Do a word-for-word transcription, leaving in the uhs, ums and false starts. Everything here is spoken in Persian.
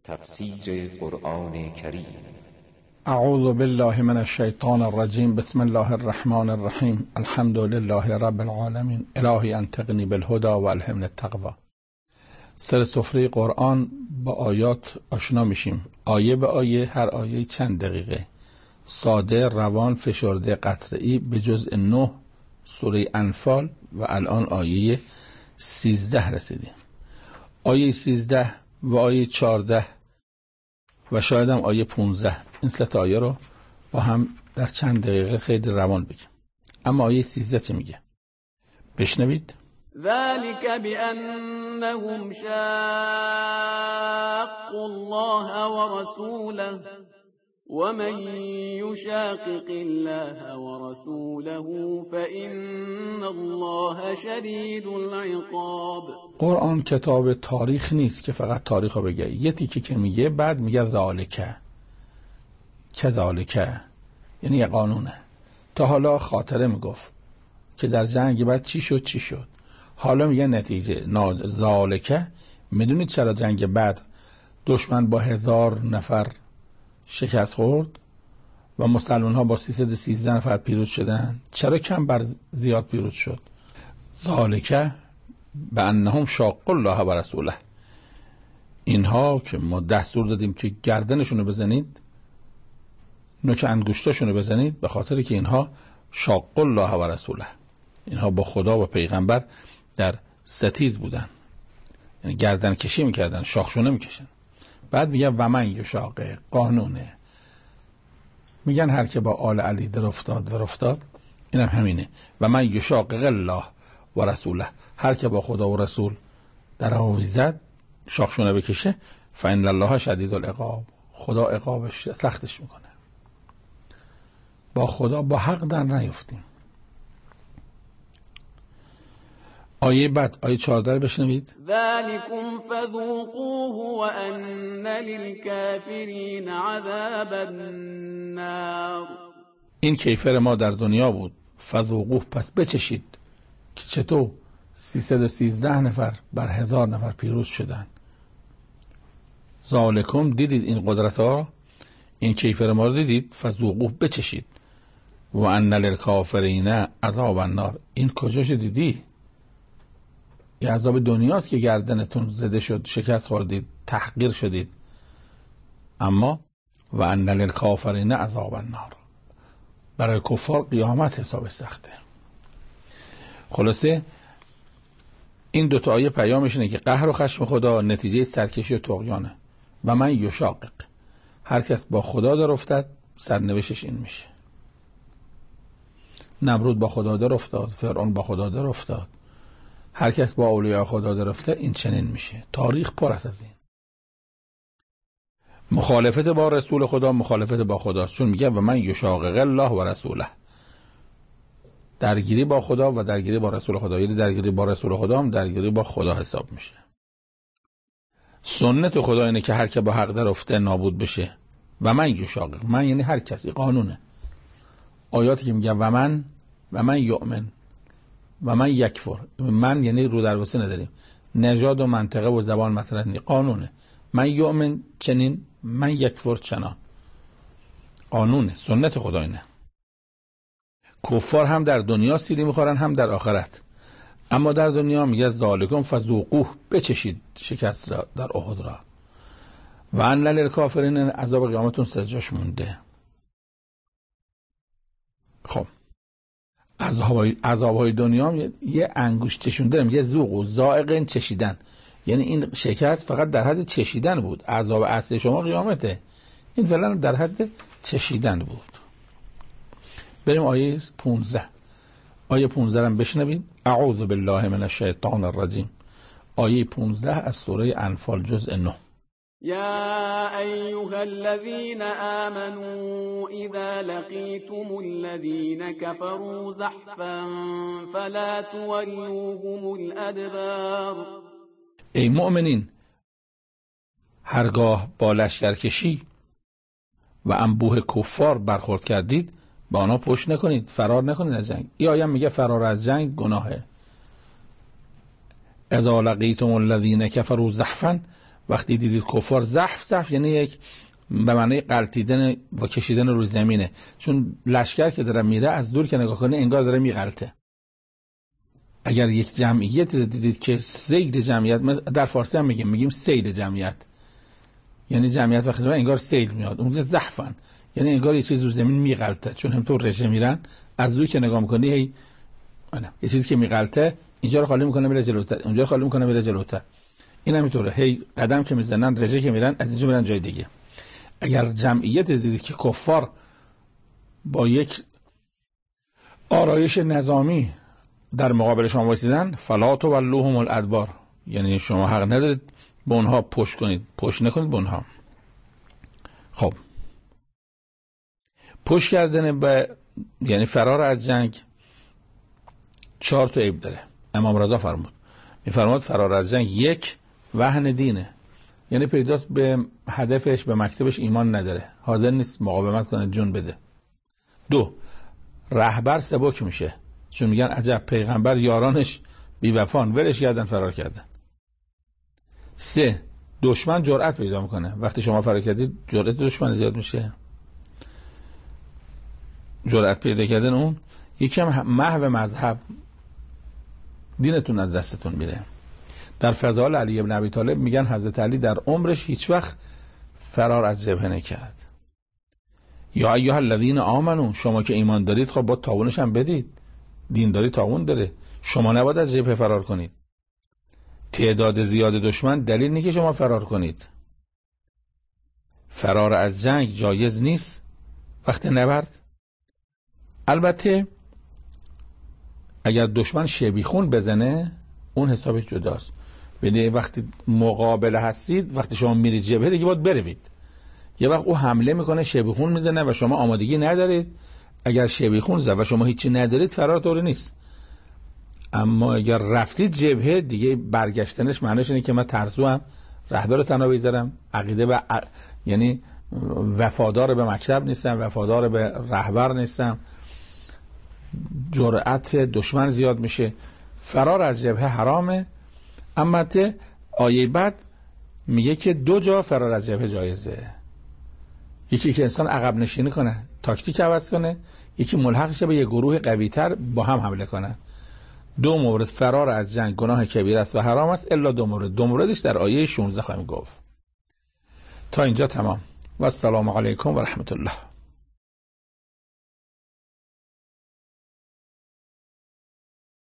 تفسیر قرآن کریم. اعوذ بالله من الشیطان الرجیم. بسم الله الرحمن الرحیم. الحمد لله رب العالمین. الهی انطقنی بالهدى و الهمنی التقوی. سر سفره قرآن با آیات آشنا میشیم، آیه به آیه، هر آیه چند دقیقه، ساده، روان، فشرده، قطعی، به جزء نه سوره انفال و الان آیه سیزده رسیدیم. آیه سیزده و آیه چارده و شاید هم آیه پونزده، این سه تا آیه رو با هم در چند دقیقه خیلی روان بگیم. اما آیه سیزده چه میگه؟ بشنوید. ذلك بأنهم شاقوا الله ورسوله ومن يشاقق الله ورسوله فإن الله شديد العقاب. قرآن کتاب تاریخ نیست که فقط تاریخ رو بگه، یه تیکه که میگه بعد میگه ذالکه که ذالکه یعنی یه قانونه. تا حالا خاطره میگفت که در جنگ بعد چی شد چی شد، حالا میگه نتیجه ذالکه. میدونید چرا جنگ بعد دشمن با هزار نفر شکست خورد و مسلمان ها با سیصد و سیزده نفر پیروز شدن؟ چرا کم بر زیاد پیروز شد؟ ذالکه بانهم شاقوا الله و رسوله. اینها که ما دستور دادیم که گردنشونو بزنید، نوک انگشتاشونو بزنید، به خاطر که اینها شاقوا الله و رسوله، اینها با خدا و پیغمبر در ستیز بودن، یعنی گردن کشی میکردن، شاخشونه میکشن. بعد میگه و من یشاقق، قانونه. میگن هر که با آل علی در افتاد و افتاد، اینم هم همینه. و من یشاقق الله و رسوله، هر که با خدا و رسول در آویزد، شاخشونه بکشه، فإن الله شدید العقاب، خدا عقابش سختش میکنه. با خدا با حق در نیفتیم. آیه بعد آیه چهارده رو بشنوید. ذلكم فذوقوه وان للكافرین عذاب النار. این کیفر ما در دنیا بود، فذوقوه پس بچشید که چطور سیصد و سیزده نفر بر هزار نفر پیروز شدن. ذالکم، دیدید این قدرت ها، این کیفر ما رو دیدید، فذوقوه بچشید، و ان للکافرین عذاب النار. این کجاش دیدی؟ یه عذاب دنیاست که گردنتون زده شد، شکست خوردید، تحقیر شدید. اما و ان للکافرین عذاب النار، برای کفار قیامت حساب سخته. خلاصه این دو تا آیه پیامش اینه که قهر و خشم خدا نتیجه سرکشی و طغیانه. و من یشاقق، هر کس با خدا در افتاد سرنوشتش این میشه. نمرود با خدا در افتاد، فرعون با خدا در افتاد، هر کس با اولیاء خدا در افتاد این چنین میشه. تاریخ پر است از این. مخالفت با رسول خدا مخالفت با خداست، چون میگه و من یشاقق الله و رسوله، درگیری با خدا و درگیری با رسول خدا، یعنی درگیری با رسول خدا هم درگیری با خدا حساب میشه. سنت خدا اینه که هر که با حق در افته نابود بشه. و من یشاقق، من یعنی هر کسی، قانونه. آیاتی که میگه و من و من یؤمن و من یکفر، من یعنی رو درواسی نداریم، نژاد و منطقه و زبان مطرح نیست، قانونه. من یؤمن چنین، من یکفر چنان، قانونه، سنت خدا اینه. کفار هم در دنیا سیلی میخورن هم در آخرت. اما در دنیا میگه ذالکم فذوقوه، بچشید شکست را در احد را. و ان للکافرین عذاب قیامتون سر جاش مونده. خب عذاب های دنیا هم یه انگوش چشوندن، میگه ذوق و ذائق چشیدن، یعنی این شکست فقط در حد چشیدن بود. عذاب اصل شما قیامته، این فعلا در حد چشیدن بود. بریم آیه پونزده. آیه پونزده هم بشنوید. اعوذ بالله من الشیطان الرجیم. آیه پونزده از سوره انفال جزء نه. يا أيها الذين آمنوا إذا لقيتم الذين كفروا زحفا فلا تولوهم الأدبار. ای مؤمنین، هرگاه با لشکرکشی و انبوه کفار برخورد کردید، با آنها پشت نکنید، فرار نکنید از جنگ. این آیه میگه فرار از جنگ گناهه. اذا لقیتم الذین کفروا زحفا، وقتی دیدید کفار زحف زحف یعنی یک به معنی غلطیدن و کشیدن روی زمینه، چون لشکر که داره میره از دور که نگاه کنه انگار داره میغلطه. اگر یک جمعیت دیدید که سیل جمعیت، در فارسی هم میگیم میگیم سیل جمعیت، یعنی جمعیت وقتی انگار سیل میاد، اون زحفن یعنی انگار یه چیز رو زمین میغلطه، چون همطور رژه میرن از دور که نگاه میکنی هی یه چیزی که میغلطه اینجا رو خالی میکنه میره جلوتر، اونجا رو خالی میکنه میره جلوتر. این همینطوره، هی قدم که میزنن رژه که میرن از اینجا میرن جای دیگه. اگر جمعیت دیدید که کفار با یک آرایش نظامی در مقابل شما وایسیدن، فلا تولوهم الادبار، یعنی شما حق ندارید به اونها پشت کنید، پشت نکنید به اونها. خب پشت کردن به یعنی فرار از جنگ چهار تا عیب داره. امام رضا فرمود میفرماد فرار از جنگ یک وهن دینه، یعنی پیداست به هدفش به مکتبش ایمان نداره، حاضر نیست مقاومت کنه جون بده. دو رهبر سبک میشه، چون میگن عجب پیغمبر یارانش بی وفان ولش کردن فرار کردن. سه دشمن جرأت پیدا میکنه، وقتی شما فرار کردید جرأت دشمن زیاد میشه، جرأت پیدا کردن اون. یکم محو مذهب، دینتون از دستتون میره. در فضائل علی ابن ابی طالب میگن حضرت علی در عمرش هیچ وقت فرار از جبهه نکرد. یا ایها الذین آمنو، شما که ایمان دارید خب با تاونش هم بدید، دین داری تاون داره، شما نباید از جبهه فرار کنید. تعداد زیاد دشمن دلیل نیست که شما فرار کنید. فرار از جنگ جایز نیست وقتی نبرد. البته اگر دشمن شبیخون بزنه اون حسابش جداست، یعنی وقتی مقابله هستید، وقتی شما میرید جبهه دیگه باید بروید. یه وقت او حمله میکنه شبیخون میزنه و شما آمادگی ندارید، اگر شبیخون زد و شما هیچی ندارید فرار طوری نیست. اما اگر رفتید جبهه دیگه برگشتنش معنیش اینه که من ترسو هم رهبر رو تنها بذارم، عقیده به ع... یعنی وفادار به مکتب نیستم، وفادار به رهبر نیستم، جرأت دشمن زیاد میشه، فرار از جبهه حرامه. اما ته آیه بعد میگه که دو جا فرار از جبهه جایزه، یکی که انسان عقب نشینی کنه تاکتیک عوض کنه، یکی ملحق شه به یه گروه قوی تر با هم حمله کنه. دو مورد فرار از جنگ گناه کبیره است و حرام است الا دو مورد، دو موردش در آیه شانزده خواهیم گفت. تا اینجا تمام و السلام علیکم و رحمت الله.